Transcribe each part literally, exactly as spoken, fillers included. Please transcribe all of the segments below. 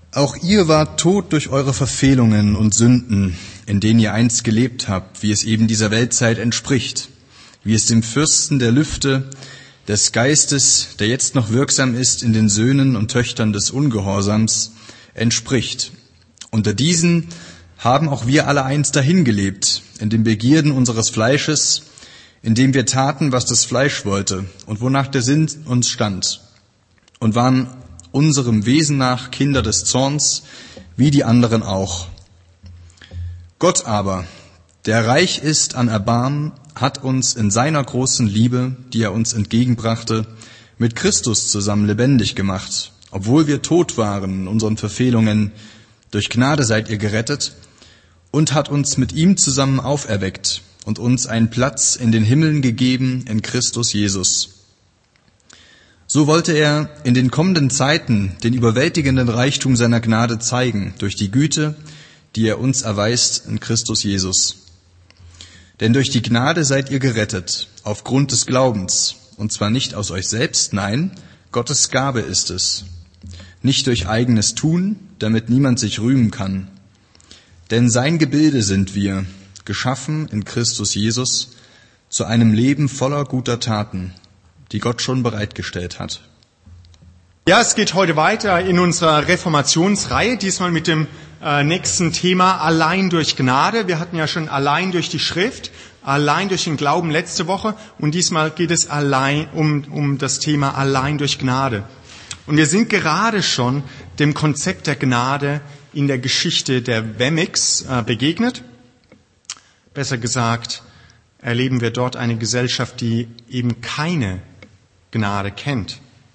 Auch ihr wart tot durch eure Verfehlungen und Sünden, in denen ihr einst gelebt habt, wie es eben dieser Weltzeit entspricht, wie es dem Fürsten der Lüfte, des Geistes, der jetzt noch wirksam ist in den Söhnen und Töchtern des Ungehorsams, entspricht. Unter diesen haben auch wir alle einst dahingelebt, in den Begierden unseres Fleisches, indem wir taten, was das Fleisch wollte und wonach der Sinn uns stand, und waren unserem Wesen nach Kinder des Zorns, wie die anderen auch. Gott aber, der reich ist an Erbarmen, hat uns in seiner großen Liebe, die er uns entgegenbrachte, mit Christus zusammen lebendig gemacht. Obwohl wir tot waren in unseren Verfehlungen, durch Gnade seid ihr gerettet, und hat uns mit ihm zusammen auferweckt und uns einen Platz in den Himmeln gegeben in Christus Jesus. So wollte er in den kommenden Zeiten den überwältigenden Reichtum seiner Gnade zeigen, durch die Güte, die er uns erweist in Christus Jesus. Denn durch die Gnade seid ihr gerettet, aufgrund des Glaubens, und zwar nicht aus euch selbst, nein, Gottes Gabe ist es. Nicht durch eigenes Tun, damit niemand sich rühmen kann. Denn sein Gebilde sind wir, geschaffen in Christus Jesus, zu einem Leben voller guter Taten, die Gott schon bereitgestellt hat. Ja, es geht heute weiter in unserer Reformationsreihe, diesmal mit dem äh, nächsten Thema allein durch Gnade. Wir hatten ja schon allein durch die Schrift, allein durch den Glauben letzte Woche und diesmal geht es allein um, um das Thema allein durch Gnade. Und wir sind gerade schon dem Konzept der Gnade in der Geschichte der Wemmicks äh, begegnet. Besser gesagt, erleben wir dort eine Gesellschaft, die eben keine Gnade kennt.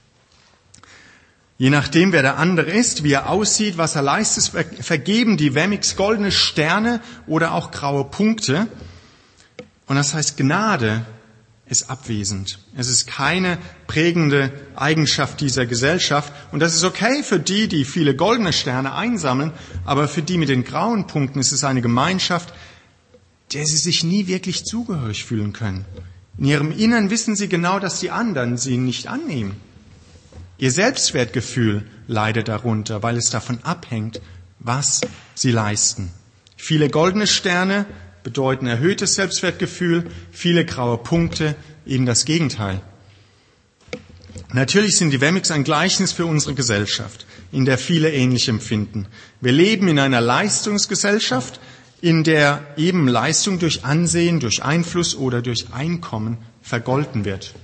Je nachdem, wer der andere ist, wie er aussieht, was er leistet, vergeben die Wemmicks goldene Sterne oder auch graue Punkte. Und das heißt, Gnade ist abwesend. Es ist keine prägende Eigenschaft dieser Gesellschaft. Und das ist okay für die, die viele goldene Sterne einsammeln, aber für die mit den grauen Punkten ist es eine Gemeinschaft, der sie sich nie wirklich zugehörig fühlen können. In ihrem Innern wissen sie genau, dass die anderen sie nicht annehmen. Ihr Selbstwertgefühl leidet darunter, weil es davon abhängt, was sie leisten. Viele goldene Sterne bedeuten erhöhtes Selbstwertgefühl, viele graue Punkte eben das Gegenteil. Natürlich sind die Wemmicks ein Gleichnis für unsere Gesellschaft, in der viele ähnlich empfinden. Wir leben in einer Leistungsgesellschaft, in der eben Leistung durch Ansehen, durch Einfluss oder durch Einkommen vergolten wird.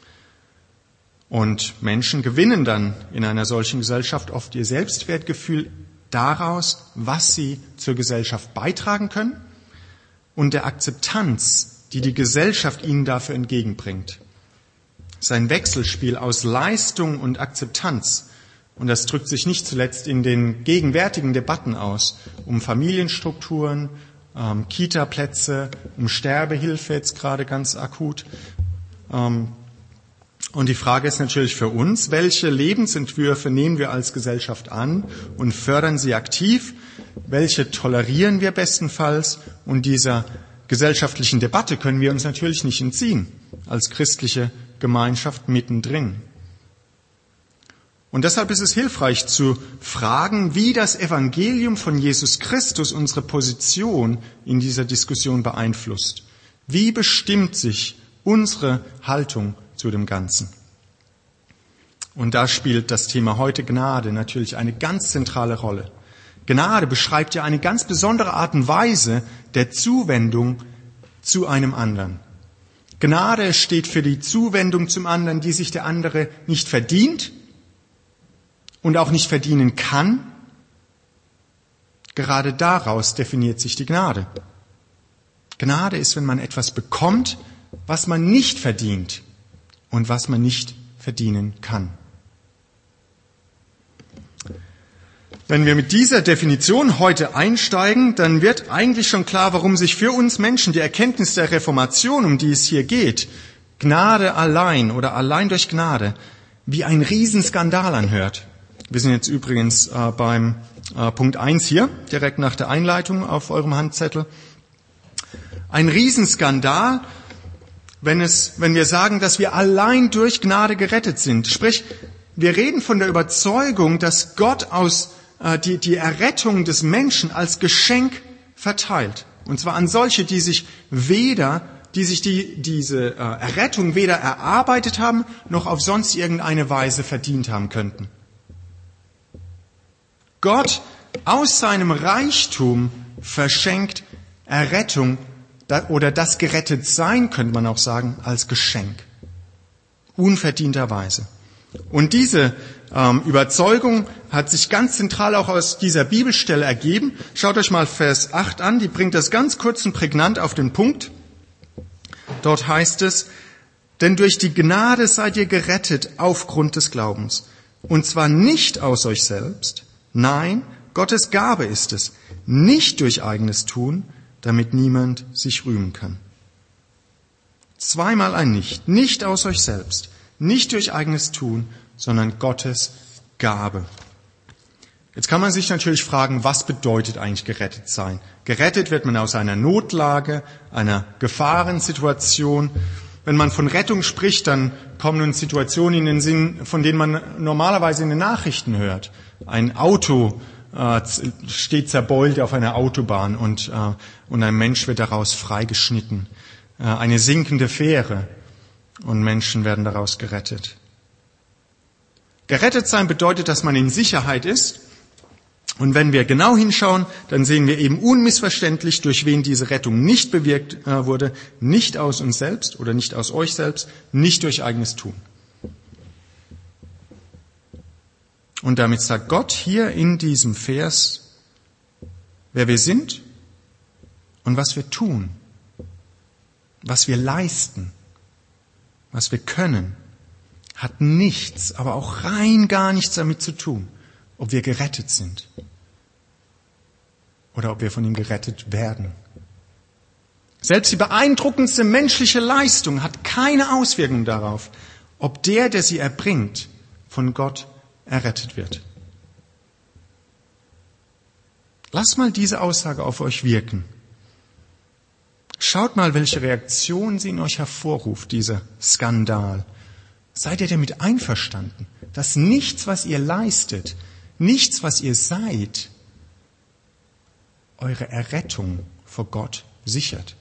Und Menschen gewinnen dann in einer solchen Gesellschaft oft ihr Selbstwertgefühl daraus, was sie zur Gesellschaft beitragen können und der Akzeptanz, die die Gesellschaft ihnen dafür entgegenbringt. Es ist ein Wechselspiel aus Leistung und Akzeptanz. Und das drückt sich nicht zuletzt in den gegenwärtigen Debatten aus, um Familienstrukturen, ähm, Kita-Plätze, um Sterbehilfe jetzt gerade ganz akut. Ähm, und die Frage ist natürlich für uns, welche Lebensentwürfe nehmen wir als Gesellschaft an und fördern sie aktiv? Welche tolerieren wir bestenfalls? Und dieser gesellschaftlichen Debatte können wir uns natürlich nicht entziehen, als christliche Gemeinschaft mittendrin. Und deshalb ist es hilfreich zu fragen, wie das Evangelium von Jesus Christus unsere Position in dieser Diskussion beeinflusst. Wie bestimmt sich unsere Haltung zu dem Ganzen? Und da spielt das Thema heute Gnade natürlich eine ganz zentrale Rolle. Gnade beschreibt ja eine ganz besondere Art und Weise der Zuwendung zu einem anderen. Gnade steht für die Zuwendung zum anderen, die sich der andere nicht verdient und auch nicht verdienen kann. Gerade daraus definiert sich die Gnade. Gnade ist, wenn man etwas bekommt, was man nicht verdient und was man nicht verdienen kann. Wenn wir mit dieser Definition heute einsteigen, dann wird eigentlich schon klar, warum sich für uns Menschen die Erkenntnis der Reformation, um die es hier geht, Gnade allein oder allein durch Gnade, wie ein Riesenskandal anhört. Wir sind jetzt übrigens äh, beim äh, Punkt eins hier, direkt nach der Einleitung auf eurem Handzettel. Ein Riesenskandal, wenn es, wenn wir sagen, dass wir allein durch Gnade gerettet sind. Sprich, wir reden von der Überzeugung, dass Gott aus äh, die, die Errettung des Menschen als Geschenk verteilt. Und zwar an solche, die sich weder, die sich die, diese äh, Errettung weder erarbeitet haben, noch auf sonst irgendeine Weise verdient haben könnten. Gott aus seinem Reichtum verschenkt Errettung oder das gerettet sein, könnte man auch sagen, als Geschenk. Unverdienterweise. Und diese ähm, Überzeugung hat sich ganz zentral auch aus dieser Bibelstelle ergeben. Schaut euch mal Vers acht an, die bringt das ganz kurz und prägnant auf den Punkt. Dort heißt es, denn durch die Gnade seid ihr gerettet aufgrund des Glaubens. Und zwar nicht aus euch selbst, nein, Gottes Gabe ist es, nicht durch eigenes Tun, damit niemand sich rühmen kann. Zweimal ein Nicht, nicht aus euch selbst, nicht durch eigenes Tun, sondern Gottes Gabe. Jetzt kann man sich natürlich fragen, was bedeutet eigentlich gerettet sein? Gerettet wird man aus einer Notlage, einer Gefahrensituation. Wenn man von Rettung spricht, dann kommen uns Situationen in den Sinn, von denen man normalerweise in den Nachrichten hört. Ein Auto äh, steht zerbeult auf einer Autobahn und, äh, und ein Mensch wird daraus freigeschnitten. Äh, eine sinkende Fähre und Menschen werden daraus gerettet. Gerettet sein bedeutet, dass man in Sicherheit ist. Und wenn wir genau hinschauen, dann sehen wir eben unmissverständlich, durch wen diese Rettung nicht bewirkt äh, wurde, nicht aus uns selbst oder nicht aus euch selbst, nicht durch eigenes Tun. Und damit sagt Gott hier in diesem Vers, wer wir sind und was wir tun, was wir leisten, was wir können, hat nichts, aber auch rein gar nichts damit zu tun, ob wir gerettet sind oder ob wir von ihm gerettet werden. Selbst die beeindruckendste menschliche Leistung hat keine Auswirkung darauf, ob der, der sie erbringt, von Gott errettet wird. Lasst mal diese Aussage auf euch wirken. Schaut mal, welche Reaktion sie in euch hervorruft, dieser Skandal. Seid ihr damit einverstanden, dass nichts, was ihr leistet, nichts, was ihr seid, eure Errettung vor Gott sichert?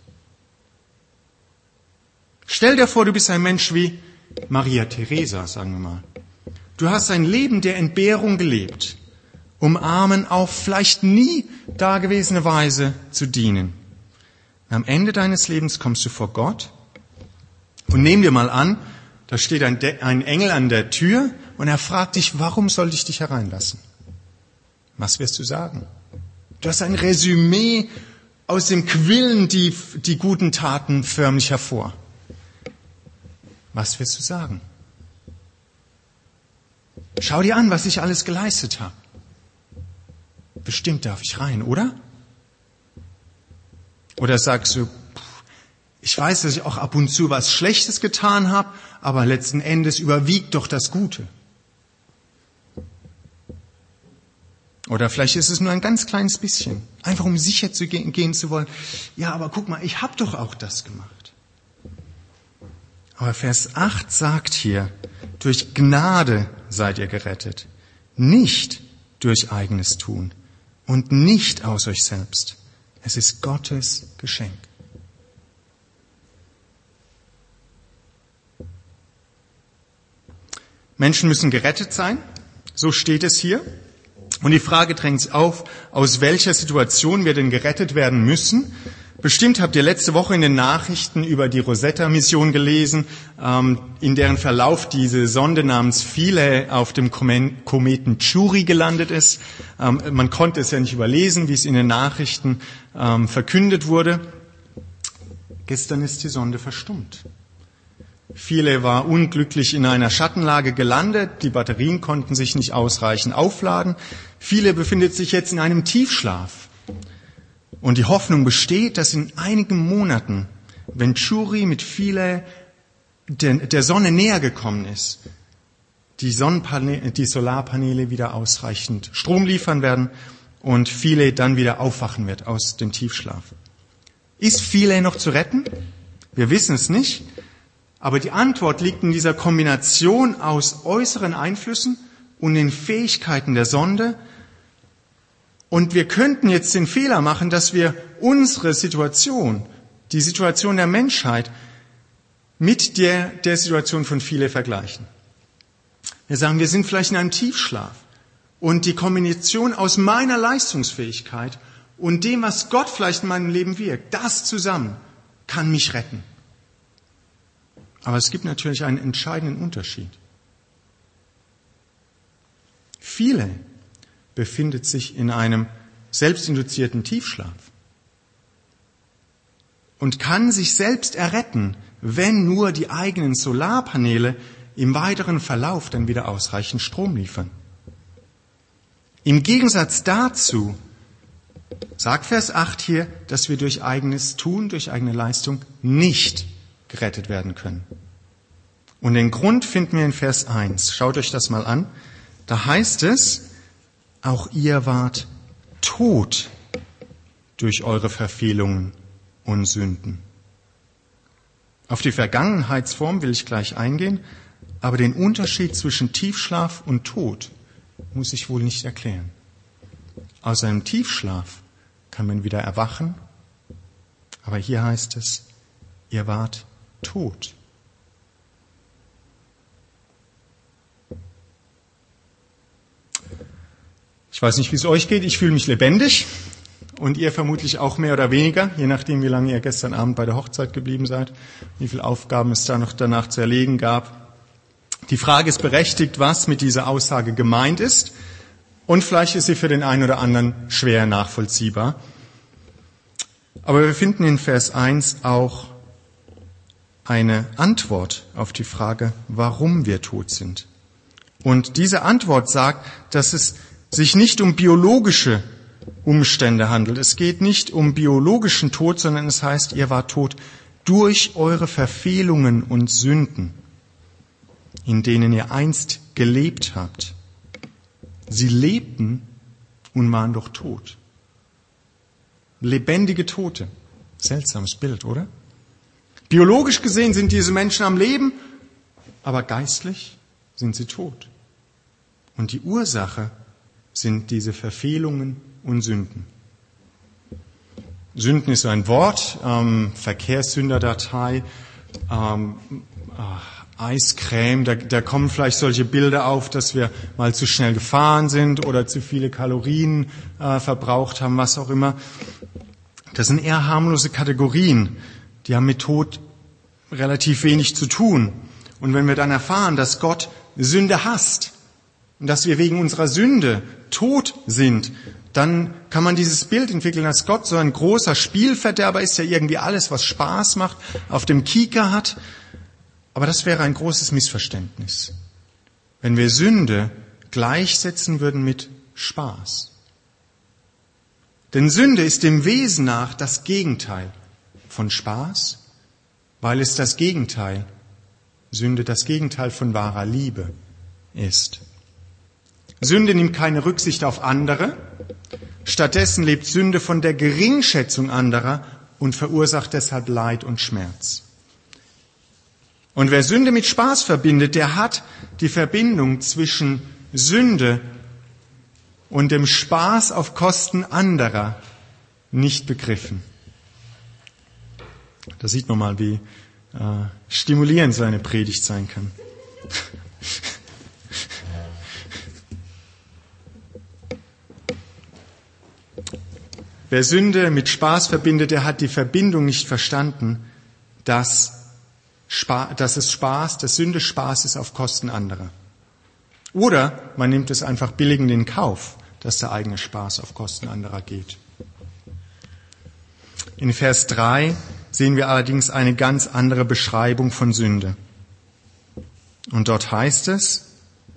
Stell dir vor, du bist ein Mensch wie Maria Theresa, sagen wir mal. Du hast ein Leben der Entbehrung gelebt, um Armen auf vielleicht nie dagewesene Weise zu dienen. Am Ende deines Lebens kommst du vor Gott und nehmen wir mal an, da steht ein, De- ein Engel an der Tür und er fragt dich, warum soll ich dich hereinlassen? Was wirst du sagen? Du hast ein Resümee, aus dem quillen die, die guten Taten förmlich hervor. Was wirst du sagen? Schau dir an, was ich alles geleistet habe. Bestimmt darf ich rein, oder? Oder sagst du, ich weiß, dass ich auch ab und zu was Schlechtes getan habe, aber letzten Endes überwiegt doch das Gute. Oder vielleicht ist es nur ein ganz kleines bisschen, einfach um sicher zu gehen, gehen zu wollen. Ja, aber guck mal, ich habe doch auch das gemacht. Aber Vers acht sagt hier, durch Gnade seid ihr gerettet, nicht durch eigenes Tun und nicht aus euch selbst. Es ist Gottes Geschenk. Menschen müssen gerettet sein, so steht es hier. Und die Frage drängt sich auf, aus welcher Situation wir denn gerettet werden müssen. Bestimmt habt ihr letzte Woche in den Nachrichten über die Rosetta-Mission gelesen, in deren Verlauf diese Sonde namens Philae auf dem Kometen Chury gelandet ist. Man konnte es ja nicht überlesen, wie es in den Nachrichten verkündet wurde. Gestern ist die Sonde verstummt. Philae war unglücklich in einer Schattenlage gelandet, die Batterien konnten sich nicht ausreichend aufladen. Philae befindet sich jetzt in einem Tiefschlaf. Und die Hoffnung besteht, dass in einigen Monaten, wenn Chury mit Philae der, der Sonne näher gekommen ist, die, Sonnenpaneele, die Solarpaneele wieder ausreichend Strom liefern werden und Philae dann wieder aufwachen wird aus dem Tiefschlaf. Ist Philae noch zu retten? Wir wissen es nicht. Aber die Antwort liegt in dieser Kombination aus äußeren Einflüssen und den Fähigkeiten der Sonde, Und wir könnten jetzt den Fehler machen, dass wir unsere Situation, die Situation der Menschheit, mit der, der Situation von Philemon vergleichen. Wir sagen, wir sind vielleicht in einem Tiefschlaf. Und die Kombination aus meiner Leistungsfähigkeit und dem, was Gott vielleicht in meinem Leben wirkt, das zusammen kann mich retten. Aber es gibt natürlich einen entscheidenden Unterschied. Philemon befindet sich in einem selbstinduzierten Tiefschlaf und kann sich selbst erretten, wenn nur die eigenen Solarpaneele im weiteren Verlauf dann wieder ausreichend Strom liefern. Im Gegensatz dazu sagt Vers acht hier, dass wir durch eigenes Tun, durch eigene Leistung nicht gerettet werden können. Und den Grund finden wir in Vers eins. Schaut euch das mal an. Da heißt es, auch ihr wart tot durch eure Verfehlungen und Sünden. Auf die Vergangenheitsform will ich gleich eingehen, aber den Unterschied zwischen Tiefschlaf und Tod muss ich wohl nicht erklären. Aus einem Tiefschlaf kann man wieder erwachen, aber hier heißt es, ihr wart tot. Ich weiß nicht, wie es euch geht, ich fühle mich lebendig und ihr vermutlich auch mehr oder weniger, je nachdem, wie lange ihr gestern Abend bei der Hochzeit geblieben seid, wie viele Aufgaben es da noch danach zu erledigen gab. Die Frage ist berechtigt, was mit dieser Aussage gemeint ist. Und vielleicht ist sie für den einen oder anderen schwer nachvollziehbar. Aber wir finden in Vers eins auch eine Antwort auf die Frage, warum wir tot sind. Und diese Antwort sagt, dass es sich nicht um biologische Umstände handelt. Es geht nicht um biologischen Tod, sondern es heißt, ihr wart tot durch eure Verfehlungen und Sünden, in denen ihr einst gelebt habt. Sie lebten und waren doch tot. Lebendige Tote. Seltsames Bild, oder? Biologisch gesehen sind diese Menschen am Leben, aber geistlich sind sie tot. Und die Ursache sind diese Verfehlungen und Sünden. Sünden ist so ein Wort, ähm, Verkehrssünderdatei, ähm, äh, Eiscreme, da, da kommen vielleicht solche Bilder auf, dass wir mal zu schnell gefahren sind oder zu viele Kalorien äh, verbraucht haben, was auch immer. Das sind eher harmlose Kategorien, die haben mit Tod relativ wenig zu tun. Und wenn wir dann erfahren, dass Gott Sünde hasst und dass wir wegen unserer Sünde tot sind, dann kann man dieses Bild entwickeln, dass Gott so ein großer Spielverderber ist, der irgendwie alles, was Spaß macht, auf dem Kieker hat. Aber das wäre ein großes Missverständnis, wenn wir Sünde gleichsetzen würden mit Spaß. Denn Sünde ist dem Wesen nach das Gegenteil von Spaß, weil es das Gegenteil, Sünde das Gegenteil von wahrer Liebe ist. Sünde nimmt keine Rücksicht auf andere, stattdessen lebt Sünde von der Geringschätzung anderer und verursacht deshalb Leid und Schmerz. Und wer Sünde mit Spaß verbindet, der hat die Verbindung zwischen Sünde und dem Spaß auf Kosten anderer nicht begriffen. Da sieht man mal, wie äh, stimulierend so eine Predigt sein kann. Wer Sünde mit Spaß verbindet, der hat die Verbindung nicht verstanden, dass dass es Spaß, dass Sünde Spaß ist auf Kosten anderer. Oder man nimmt es einfach billigend in Kauf, dass der eigene Spaß auf Kosten anderer geht. In Vers drei sehen wir allerdings eine ganz andere Beschreibung von Sünde. Und dort heißt es,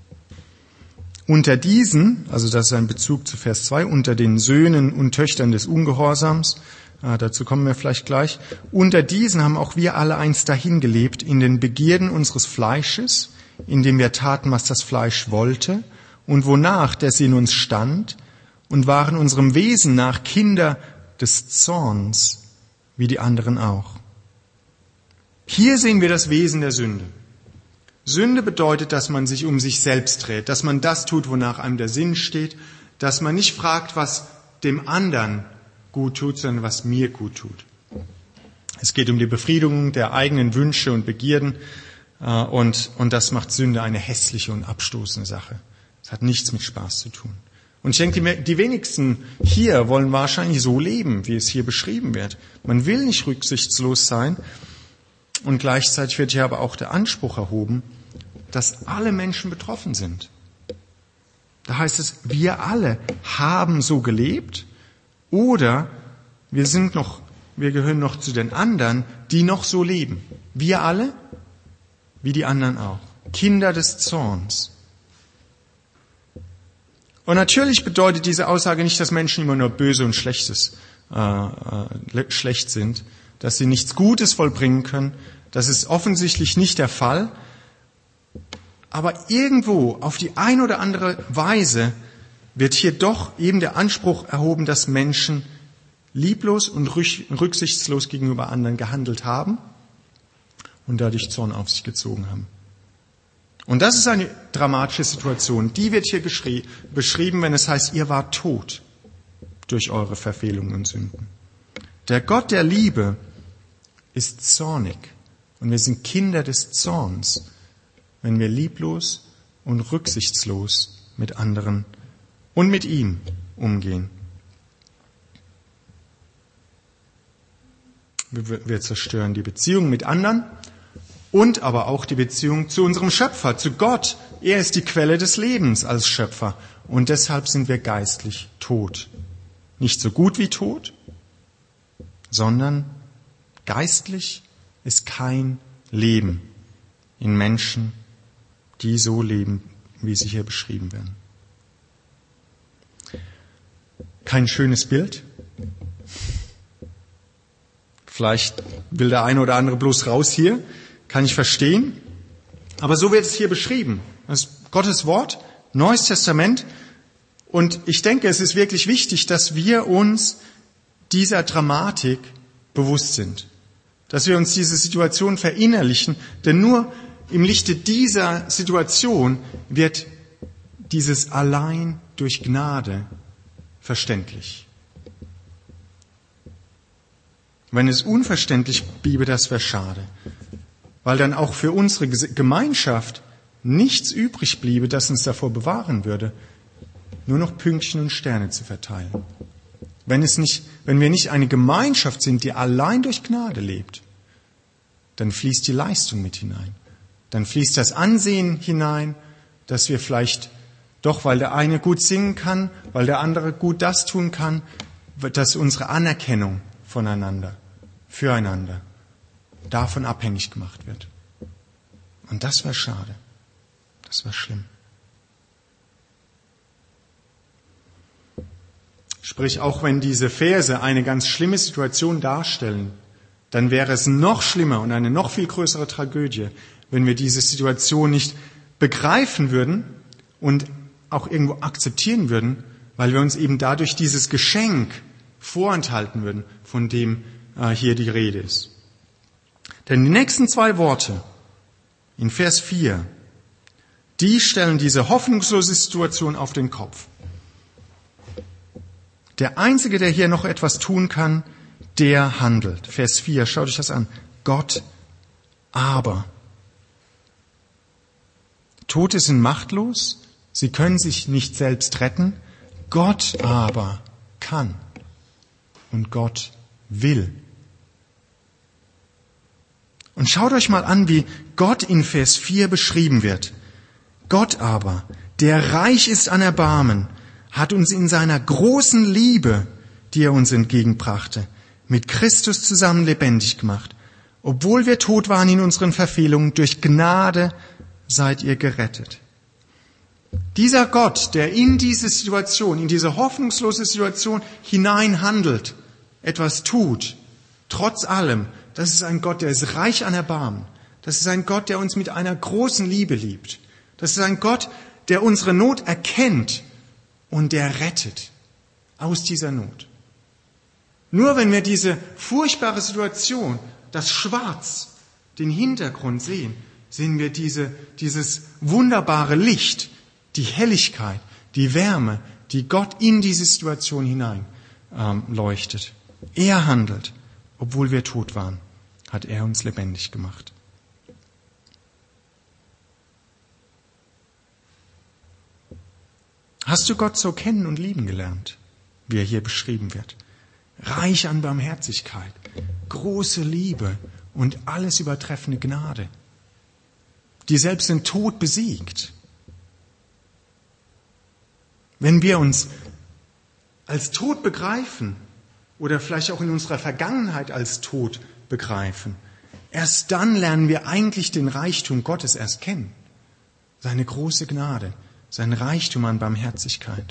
unter diesen, also das ist ein Bezug zu Vers zwei, unter den Söhnen und Töchtern des Ungehorsams, Ah, dazu kommen wir vielleicht gleich. Unter diesen haben auch wir alle einst dahin gelebt, in den Begierden unseres Fleisches, indem wir taten, was das Fleisch wollte, und wonach der Sinn uns stand, und waren unserem Wesen nach Kinder des Zorns, wie die anderen auch. Hier sehen wir das Wesen der Sünde. Sünde bedeutet, dass man sich um sich selbst dreht, dass man das tut, wonach einem der Sinn steht, dass man nicht fragt, was dem anderen gut tut, sondern was mir gut tut. Es geht um die Befriedigung der eigenen Wünsche und Begierden und, und das macht Sünde eine hässliche und abstoßende Sache. Es hat nichts mit Spaß zu tun. Und ich denke, die, die wenigsten hier wollen wahrscheinlich so leben, wie es hier beschrieben wird. Man will nicht rücksichtslos sein und gleichzeitig wird hier aber auch der Anspruch erhoben, dass alle Menschen betroffen sind. Da heißt es, wir alle haben so gelebt oder wir sind noch Wir gehören noch zu den anderen, die noch so leben. Wir alle, wie die anderen auch. Kinder des Zorns. Und natürlich bedeutet diese Aussage nicht, dass Menschen immer nur böse und Schlechtes, äh, äh, schlecht sind, dass sie nichts Gutes vollbringen können. Das ist offensichtlich nicht der Fall. Aber irgendwo, auf die eine oder andere Weise, wird hier doch eben der Anspruch erhoben, dass Menschen lieblos und rücksichtslos gegenüber anderen gehandelt haben und dadurch Zorn auf sich gezogen haben. Und das ist eine dramatische Situation. Die wird hier geschrie- beschrieben, wenn es heißt, ihr wart tot durch eure Verfehlungen und Sünden. Der Gott der Liebe ist zornig und wir sind Kinder des Zorns, wenn wir lieblos und rücksichtslos mit anderen und mit ihm umgehen. Wir zerstören die Beziehung mit anderen und aber auch die Beziehung zu unserem Schöpfer, zu Gott. Er ist die Quelle des Lebens als Schöpfer und deshalb sind wir geistlich tot. Nicht so gut wie tot, sondern geistlich ist kein Leben in Menschen, die so leben, wie sie hier beschrieben werden. Kein schönes Bild. Vielleicht will der eine oder andere bloß raus hier, kann ich verstehen. Aber so wird es hier beschrieben. Das ist Gottes Wort, Neues Testament. Und ich denke, es ist wirklich wichtig, dass wir uns dieser Dramatik bewusst sind. Dass wir uns diese Situation verinnerlichen. Denn nur im Lichte dieser Situation wird dieses allein durch Gnade verständlich. Wenn es unverständlich bliebe, das wäre schade. Weil dann auch für unsere Gemeinschaft nichts übrig bliebe, das uns davor bewahren würde, nur noch Pünktchen und Sterne zu verteilen. Wenn es nicht, wenn wir nicht eine Gemeinschaft sind, die allein durch Gnade lebt, dann fließt die Leistung mit hinein. Dann fließt das Ansehen hinein, dass wir vielleicht doch, weil der eine gut singen kann, weil der andere gut das tun kann, dass unsere Anerkennung voneinander, füreinander, davon abhängig gemacht wird. Und das wäre schade. Das wäre schlimm. Sprich, auch wenn diese Verse eine ganz schlimme Situation darstellen, dann wäre es noch schlimmer und eine noch viel größere Tragödie, wenn wir diese Situation nicht begreifen würden und auch irgendwo akzeptieren würden, weil wir uns eben dadurch dieses Geschenk vorenthalten würden, von dem äh, hier die Rede ist. Denn die nächsten zwei Worte in Vers vier, die stellen diese hoffnungslose Situation auf den Kopf. Der Einzige, der hier noch etwas tun kann, der handelt. Vers vier, schaut euch das an. Gott aber. Tote sind machtlos, sie können sich nicht selbst retten. Gott aber kann und Gott will. Und schaut euch mal an, wie Gott in Vers vier beschrieben wird. Gott aber, der reich ist an Erbarmen, hat uns in seiner großen Liebe, die er uns entgegenbrachte, mit Christus zusammen lebendig gemacht. Obwohl wir tot waren in unseren Verfehlungen, durch Gnade seid ihr gerettet. Dieser Gott, der in diese Situation, in diese hoffnungslose Situation hinein handelt, etwas tut, trotz allem, das ist ein Gott, der ist reich an Erbarmen. Das ist ein Gott, der uns mit einer großen Liebe liebt. Das ist ein Gott, der unsere Not erkennt und der rettet aus dieser Not. Nur wenn wir diese furchtbare Situation, das Schwarz, den Hintergrund sehen, sehen wir diese, dieses wunderbare Licht, die Helligkeit, die Wärme, die Gott in diese Situation hinein ähm, leuchtet. Er handelt, obwohl wir tot waren, hat er uns lebendig gemacht. Hast du Gott so kennen und lieben gelernt, wie er hier beschrieben wird? Reich an Barmherzigkeit, große Liebe und alles übertreffende Gnade, die selbst den Tod besiegt. Wenn wir uns als tot begreifen oder vielleicht auch in unserer Vergangenheit als tot begreifen, erst dann lernen wir eigentlich den Reichtum Gottes erst kennen. Seine große Gnade, sein Reichtum an Barmherzigkeit.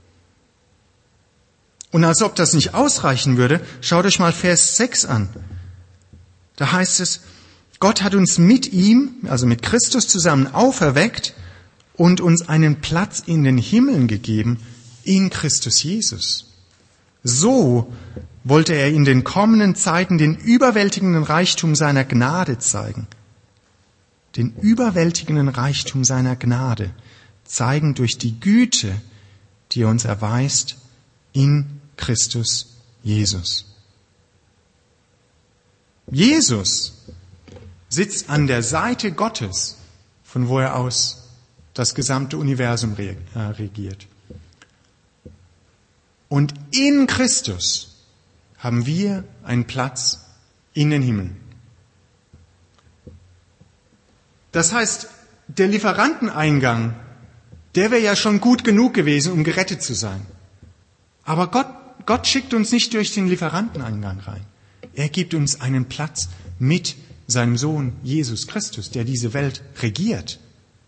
Und als ob das nicht ausreichen würde, schaut euch mal Vers sechs an. Da heißt es, Gott hat uns mit ihm, also mit Christus zusammen auferweckt und uns einen Platz in den Himmeln gegeben in Christus Jesus. So wollte er in den kommenden Zeiten den überwältigenden Reichtum seiner Gnade zeigen. Den überwältigenden Reichtum seiner Gnade zeigen durch die Güte, die er uns erweist in Christus Jesus. Jesus sitzt an der Seite Gottes, von wo er aus das gesamte Universum regiert. Und in Christus haben wir einen Platz in den Himmeln. Das heißt, der Lieferanteneingang, der wäre ja schon gut genug gewesen, um gerettet zu sein. Aber Gott, Gott schickt uns nicht durch den Lieferanteneingang rein. Er gibt uns einen Platz mit seinem Sohn Jesus Christus, der diese Welt regiert.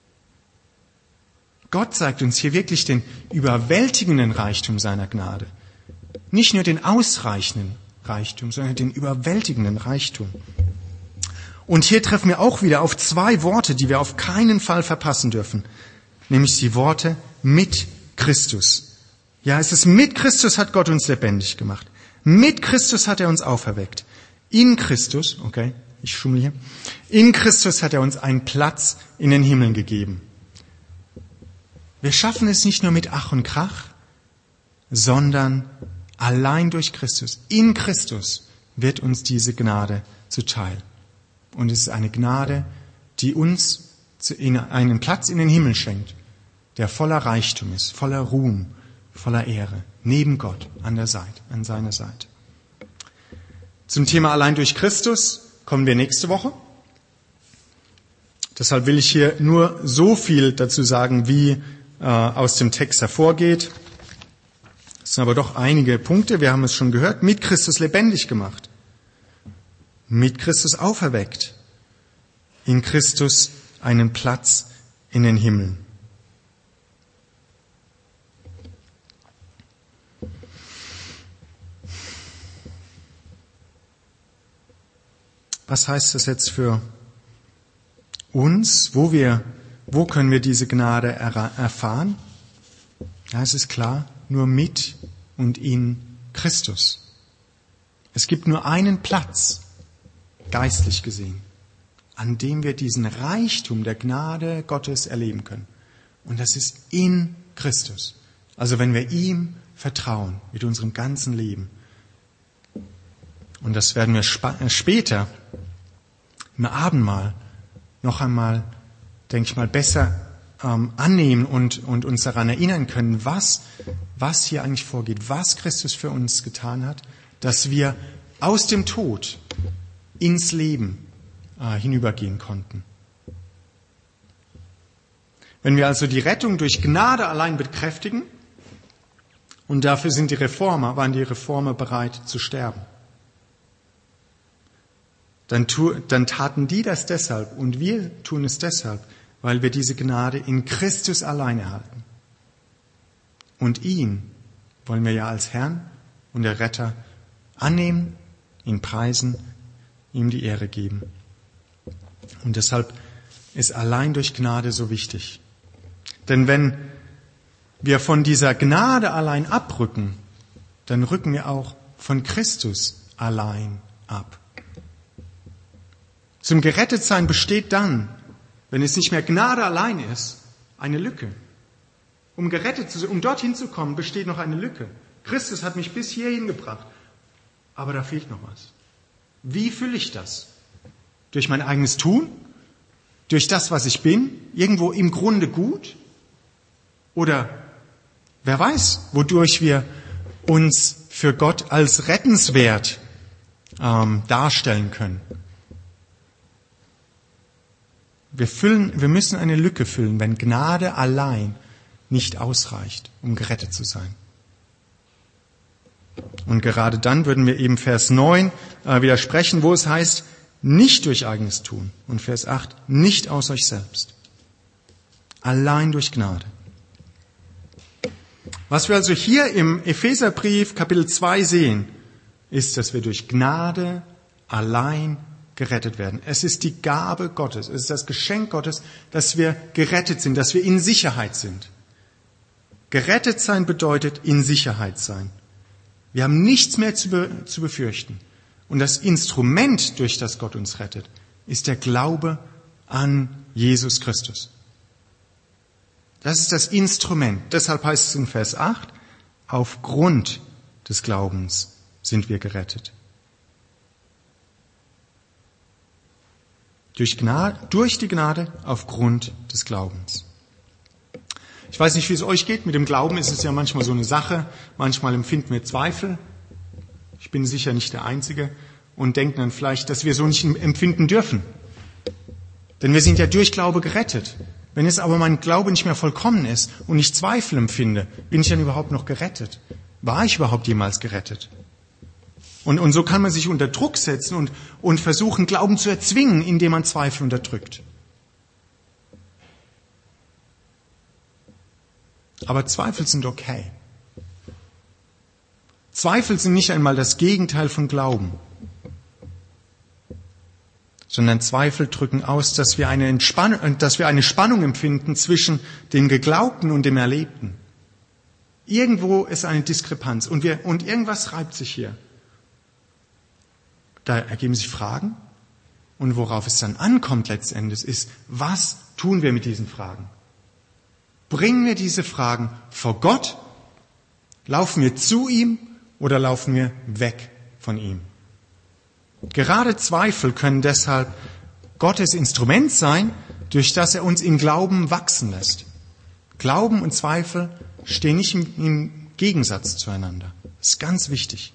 Gott zeigt uns hier wirklich den überwältigenden Reichtum seiner Gnade. Nicht nur den ausreichenden Reichtum, sondern den überwältigenden Reichtum. Und hier treffen wir auch wieder auf zwei Worte, die wir auf keinen Fall verpassen dürfen. Nämlich die Worte mit Christus. Ja, es ist mit Christus hat Gott uns lebendig gemacht. Mit Christus hat er uns auferweckt. In Christus, okay, ich schummel hier. In Christus hat er uns einen Platz in den Himmeln gegeben. Wir schaffen es nicht nur mit Ach und Krach, sondern allein durch Christus. In Christus wird uns diese Gnade zuteil. Und es ist eine Gnade, die uns einen Platz in den Himmel schenkt, der voller Reichtum ist, voller Ruhm, voller Ehre, neben Gott, an der Seite, an seiner Seite. Zum Thema allein durch Christus kommen wir nächste Woche. Deshalb will ich hier nur so viel dazu sagen, wie äh, aus dem Text hervorgeht. Es sind aber doch einige Punkte, wir haben es schon gehört. Mit Christus lebendig gemacht. Mit Christus auferweckt. In Christus einen Platz in den Himmeln. Was heißt das jetzt für uns? Wo wir, wo können wir diese Gnade erfahren? Ja, es ist klar, nur mit und in Christus. Es gibt nur einen Platz, geistlich gesehen, an dem wir diesen Reichtum der Gnade Gottes erleben können. Und das ist in Christus. Also wenn wir ihm vertrauen mit unserem ganzen Leben. Und das werden wir sp- später im Abendmahl noch einmal, denke ich mal, besser ähm, annehmen und, und uns daran erinnern können, was, was hier eigentlich vorgeht, was Christus für uns getan hat, dass wir aus dem Tod ins Leben äh, hinübergehen konnten. Wenn wir also die Rettung durch Gnade allein bekräftigen, und dafür sind die Reformer, waren die Reformer bereit zu sterben, Dann, tu, dann taten die das deshalb und wir tun es deshalb, weil wir diese Gnade in Christus allein erhalten. Und ihn wollen wir ja als Herrn und der Retter annehmen, ihn preisen, ihm die Ehre geben. Und deshalb ist allein durch Gnade so wichtig. Denn wenn wir von dieser Gnade allein abrücken, dann rücken wir auch von Christus allein ab. Zum Gerettetsein besteht dann, wenn es nicht mehr Gnade allein ist, eine Lücke. Um gerettet zu sein, um dorthin zu kommen, besteht noch eine Lücke. Christus hat mich bis hierhin gebracht. Aber da fehlt noch was. Wie fülle ich das? Durch mein eigenes Tun? Durch das, was ich bin? Irgendwo im Grunde gut? Oder wer weiß, wodurch wir uns für Gott als rettenswert ähm, darstellen können? Wir, füllen, wir müssen eine Lücke füllen, wenn Gnade allein nicht ausreicht, um gerettet zu sein. Und gerade dann würden wir eben Vers neun äh, widersprechen, wo es heißt, nicht durch eigenes Tun. Und Vers acht, nicht aus euch selbst. Allein durch Gnade. Was wir also hier im Epheserbrief Kapitel zwei sehen, ist, dass wir durch Gnade allein gerettet werden. Es ist die Gabe Gottes, es ist das Geschenk Gottes, dass wir gerettet sind, dass wir in Sicherheit sind. Gerettet sein bedeutet in Sicherheit sein. Wir haben nichts mehr zu, be- zu befürchten. Und das Instrument, durch das Gott uns rettet, ist der Glaube an Jesus Christus. Das ist das Instrument. Deshalb heißt es in Vers acht, aufgrund des Glaubens sind wir gerettet. Durch Gnade, durch die Gnade aufgrund des Glaubens. Ich weiß nicht, wie es euch geht. Mit dem Glauben ist es ja manchmal so eine Sache. Manchmal empfinden wir Zweifel. Ich bin sicher nicht der Einzige. Und denken dann vielleicht, dass wir so nicht empfinden dürfen. Denn wir sind ja durch Glaube gerettet. Wenn es aber mein Glaube nicht mehr vollkommen ist und ich Zweifel empfinde, bin ich dann überhaupt noch gerettet? War ich überhaupt jemals gerettet? Und, und so kann man sich unter Druck setzen und, und versuchen, Glauben zu erzwingen, indem man Zweifel unterdrückt. Aber Zweifel sind okay. Zweifel sind nicht einmal das Gegenteil von Glauben, sondern Zweifel drücken aus, dass wir eine Entspannung, dass wir eine Spannung empfinden zwischen dem Geglaubten und dem Erlebten. Irgendwo ist eine Diskrepanz und, wir, und irgendwas reibt sich hier. Da ergeben sich Fragen und worauf es dann ankommt letztendlich ist, was tun wir mit diesen Fragen? Bringen wir diese Fragen vor Gott? Laufen wir zu ihm oder laufen wir weg von ihm? Gerade Zweifel können deshalb Gottes Instrument sein, durch das er uns im Glauben wachsen lässt. Glauben und Zweifel stehen nicht im, im Gegensatz zueinander. Das ist ganz wichtig.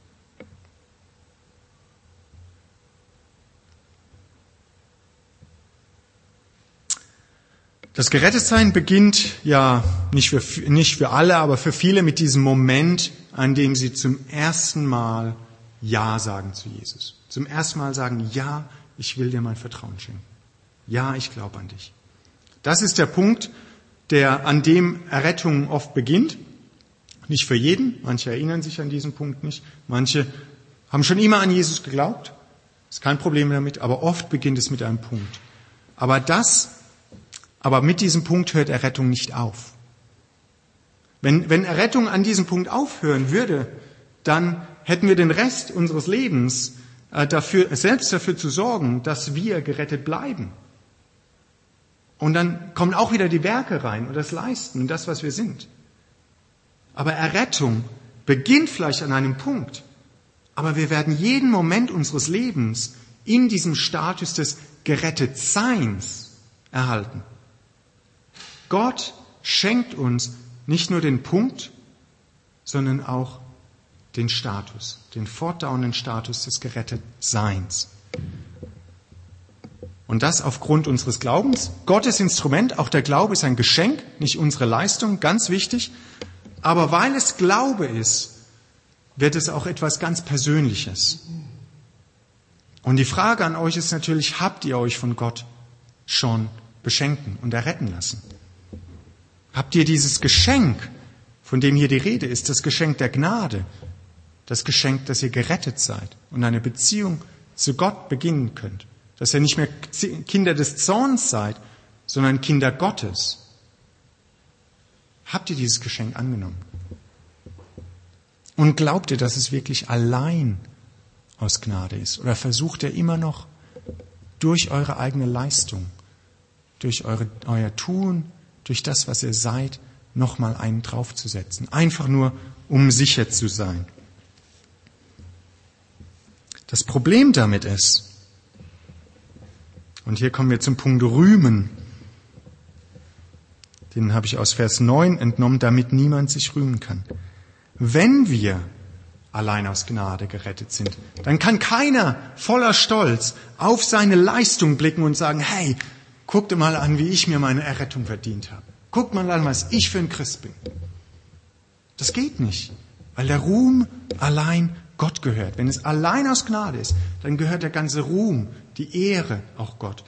Das Gerettetsein beginnt ja nicht für, nicht für alle, aber für viele mit diesem Moment, an dem sie zum ersten Mal Ja sagen zu Jesus. Zum ersten Mal sagen, ja, ich will dir mein Vertrauen schenken. Ja, ich glaube an dich. Das ist der Punkt, der, an dem Errettung oft beginnt. Nicht für jeden. Manche erinnern sich an diesen Punkt nicht. Manche haben schon immer an Jesus geglaubt. Ist kein Problem damit, aber oft beginnt es mit einem Punkt. Aber das, aber mit diesem Punkt hört Errettung nicht auf. Wenn, wenn Errettung an diesem Punkt aufhören würde, dann hätten wir den Rest unseres Lebens äh, dafür, selbst dafür zu sorgen, dass wir gerettet bleiben. Und dann kommen auch wieder die Werke rein und das Leisten und das, was wir sind. Aber Errettung beginnt vielleicht an einem Punkt, aber wir werden jeden Moment unseres Lebens in diesem Status des Gerettetseins erhalten. Gott schenkt uns nicht nur den Punkt, sondern auch den Status, den fortdauernden Status des Gerettetseins. Und das aufgrund unseres Glaubens. Gottes Instrument, auch der Glaube ist ein Geschenk, nicht unsere Leistung, ganz wichtig. Aber weil es Glaube ist, wird es auch etwas ganz Persönliches. Und die Frage an euch ist natürlich, habt ihr euch von Gott schon beschenken und erretten lassen? Habt ihr dieses Geschenk, von dem hier die Rede ist, das Geschenk der Gnade, das Geschenk, dass ihr gerettet seid und eine Beziehung zu Gott beginnen könnt, dass ihr nicht mehr Kinder des Zorns seid, sondern Kinder Gottes? Habt ihr dieses Geschenk angenommen? Und glaubt ihr, dass es wirklich allein aus Gnade ist? Oder versucht ihr immer noch durch eure eigene Leistung, durch eure, euer Tun, durch das, was ihr seid, nochmal einen draufzusetzen. Einfach nur, um sicher zu sein. Das Problem damit ist, und hier kommen wir zum Punkt Rühmen, den habe ich aus Vers neun entnommen, damit niemand sich rühmen kann. Wenn wir allein aus Gnade gerettet sind, dann kann keiner voller Stolz auf seine Leistung blicken und sagen, hey, guckt mal an, wie ich mir meine Errettung verdient habe. Guckt mal an, was ich für ein Christ bin. Das geht nicht, weil der Ruhm allein Gott gehört. Wenn es allein aus Gnade ist, dann gehört der ganze Ruhm, die Ehre auch Gott.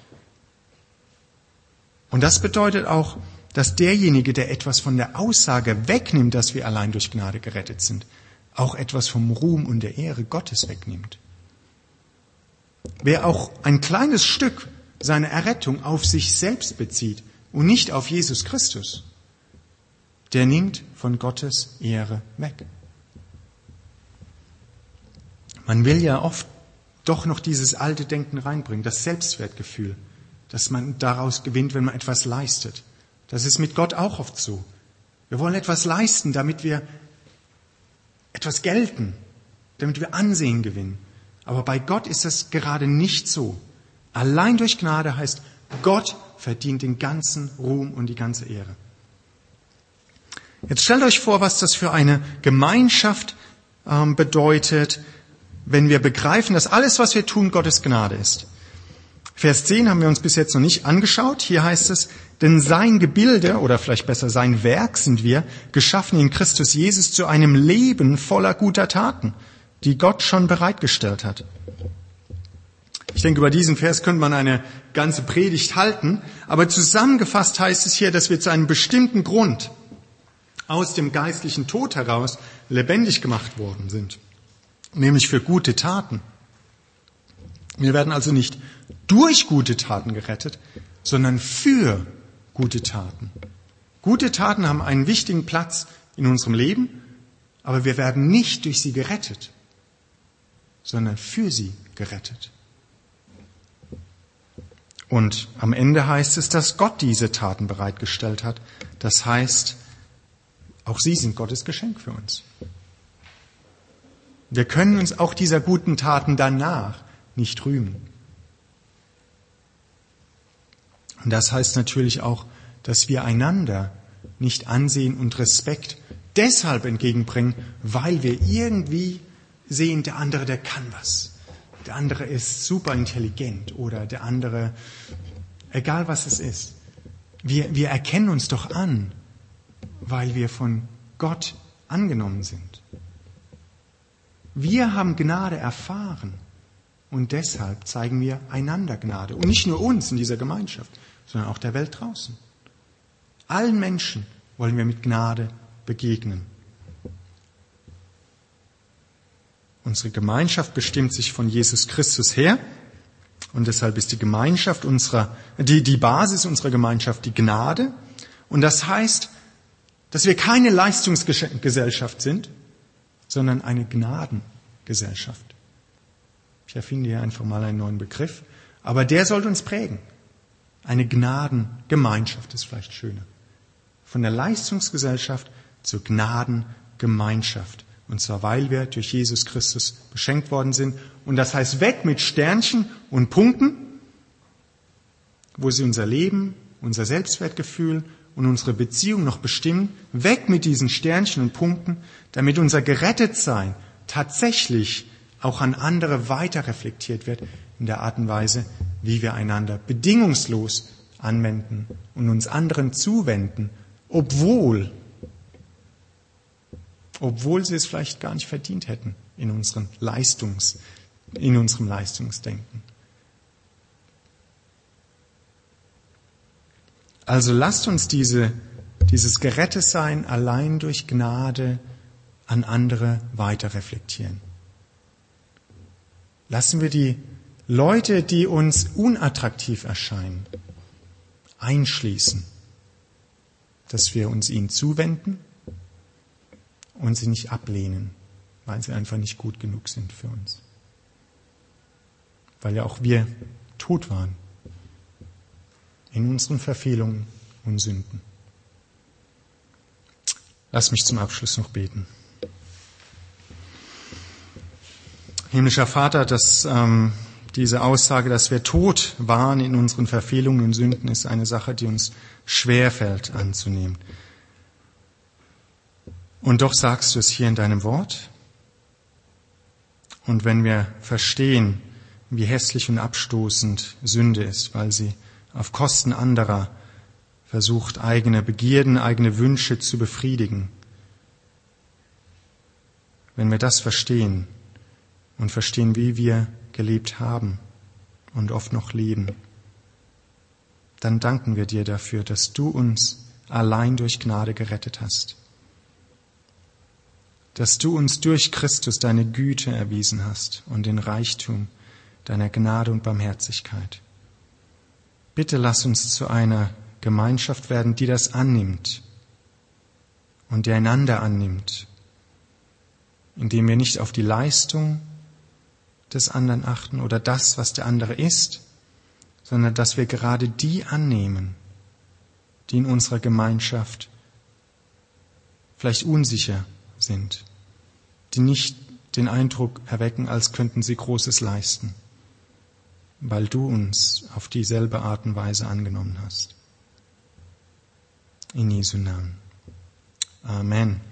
Und das bedeutet auch, dass derjenige, der etwas von der Aussage wegnimmt, dass wir allein durch Gnade gerettet sind, auch etwas vom Ruhm und der Ehre Gottes wegnimmt. Wer auch ein kleines Stück seiner Errettung auf sich selbst bezieht und nicht auf Jesus Christus, der nimmt von Gottes Ehre weg. Man will ja oft doch noch dieses alte Denken reinbringen, das Selbstwertgefühl, das man daraus gewinnt, wenn man etwas leistet. Das ist mit Gott auch oft so. Wir wollen etwas leisten, damit wir etwas gelten, damit wir Ansehen gewinnen. Aber bei Gott ist das gerade nicht so. Allein durch Gnade heißt, Gott verdient den ganzen Ruhm und die ganze Ehre. Jetzt stellt euch vor, was das für eine Gemeinschaft ähm, bedeutet, wenn wir begreifen, dass alles, was wir tun, Gottes Gnade ist. Vers zehn haben wir uns bis jetzt noch nicht angeschaut. Hier heißt es, denn sein Gebilde, oder vielleicht besser sein Werk sind wir, geschaffen in Christus Jesus zu einem Leben voller guter Taten, die Gott schon bereitgestellt hat. Ich denke, über diesen Vers könnte man eine ganze Predigt halten, aber zusammengefasst heißt es hier, dass wir zu einem bestimmten Grund aus dem geistlichen Tod heraus lebendig gemacht worden sind, nämlich für gute Taten. Wir werden also nicht durch gute Taten gerettet, sondern für gute Taten. Gute Taten haben einen wichtigen Platz in unserem Leben, aber wir werden nicht durch sie gerettet, sondern für sie gerettet. Und am Ende heißt es, dass Gott diese Taten bereitgestellt hat. Das heißt, auch sie sind Gottes Geschenk für uns. Wir können uns auch dieser guten Taten danach nicht rühmen. Und das heißt natürlich auch, dass wir einander nicht Ansehen und Respekt deshalb entgegenbringen, weil wir irgendwie sehen, der andere, der kann was. Der andere ist super intelligent oder der andere, egal was es ist. Wir, wir erkennen uns doch an, weil wir von Gott angenommen sind. Wir haben Gnade erfahren und deshalb zeigen wir einander Gnade. Und nicht nur uns in dieser Gemeinschaft, sondern auch der Welt draußen. Allen Menschen wollen wir mit Gnade begegnen. Unsere Gemeinschaft bestimmt sich von Jesus Christus her und deshalb ist die Gemeinschaft unserer, die, die Basis unserer Gemeinschaft die Gnade. Und das heißt, dass wir keine Leistungsgesellschaft sind, sondern eine Gnadengesellschaft. Ich erfinde hier einfach mal einen neuen Begriff, aber der sollte uns prägen. Eine Gnadengemeinschaft ist vielleicht schöner. Von der Leistungsgesellschaft zur Gnadengemeinschaft. Und zwar, weil wir durch Jesus Christus beschenkt worden sind. Und das heißt, weg mit Sternchen und Punkten, wo sie unser Leben, unser Selbstwertgefühl und unsere Beziehung noch bestimmen. Weg mit diesen Sternchen und Punkten, damit unser Gerettetsein tatsächlich auch an andere weiter reflektiert wird in der Art und Weise, wie wir einander bedingungslos anwenden und uns anderen zuwenden, obwohl, obwohl sie es vielleicht gar nicht verdient hätten in unseren Leistungs, in unserem Leistungsdenken. Also lasst uns diese, dieses Gerettetsein allein durch Gnade an andere weiter reflektieren. Lassen wir die Leute, die uns unattraktiv erscheinen, einschließen, dass wir uns ihnen zuwenden und sie nicht ablehnen, weil sie einfach nicht gut genug sind für uns. Weil ja auch wir tot waren in unseren Verfehlungen und Sünden. Lass mich zum Abschluss noch beten. Himmlischer Vater, dass ähm, diese Aussage, dass wir tot waren in unseren Verfehlungen und Sünden, ist eine Sache, die uns schwerfällt anzunehmen. Und doch sagst du es hier in deinem Wort. Und wenn wir verstehen, wie hässlich und abstoßend Sünde ist, weil sie auf Kosten anderer versucht, eigene Begierden, eigene Wünsche zu befriedigen. Wenn wir das verstehen und verstehen, wie wir gelebt haben und oft noch leben, dann danken wir dir dafür, dass du uns allein durch Gnade gerettet hast. Dass du uns durch Christus deine Güte erwiesen hast und den Reichtum deiner Gnade und Barmherzigkeit. Bitte lass uns zu einer Gemeinschaft werden, die das annimmt und die einander annimmt, indem wir nicht auf die Leistung des anderen achten oder das, was der andere ist, sondern dass wir gerade die annehmen, die in unserer Gemeinschaft vielleicht unsicher sind, die nicht den Eindruck erwecken, als könnten sie Großes leisten, weil du uns auf dieselbe Art und Weise angenommen hast. In Jesu Namen. Amen.